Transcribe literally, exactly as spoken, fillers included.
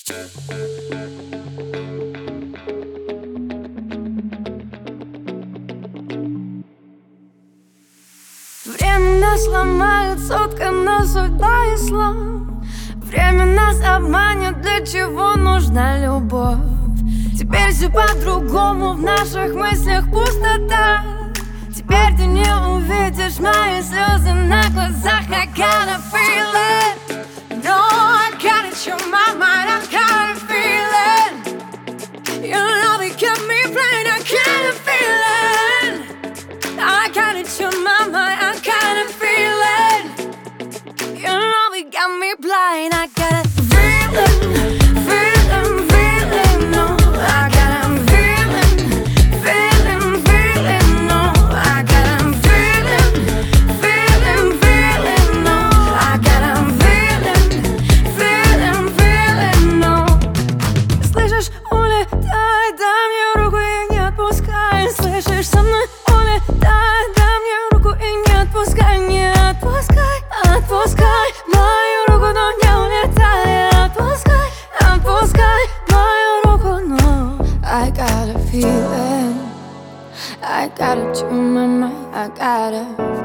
Время нас сломает, соткана судьба и слов. Время нас обманет, для чего нужна любовь. Теперь все по-другому, в наших мыслях пустота. Теперь ты не увидишь мои слезы на глазах. I gotta feel it. No, I gotta show my mind. I gotta feel it. Your love, it kept me blind. I gotta feel it. I gotta show my mind. I gotta feel it. Your love, it got me blind. I gotta feel it. Feel it, feel it, no. I gotta feel it. Feel it, feel it, no. I gotta feel it. Feel it, feel it, no. I gotta feel it. Feel it, feel it, no. Слышишь, улетай, дай мне руку и не отпускай. Слышишь, со мной улетай, дай мне руку и не отпускай. Не отпускай, отпускай мою руку, но не улетай. Отпускай, отпускай мою руку, но I gotta feel it. I gotta tune my mind, I gotta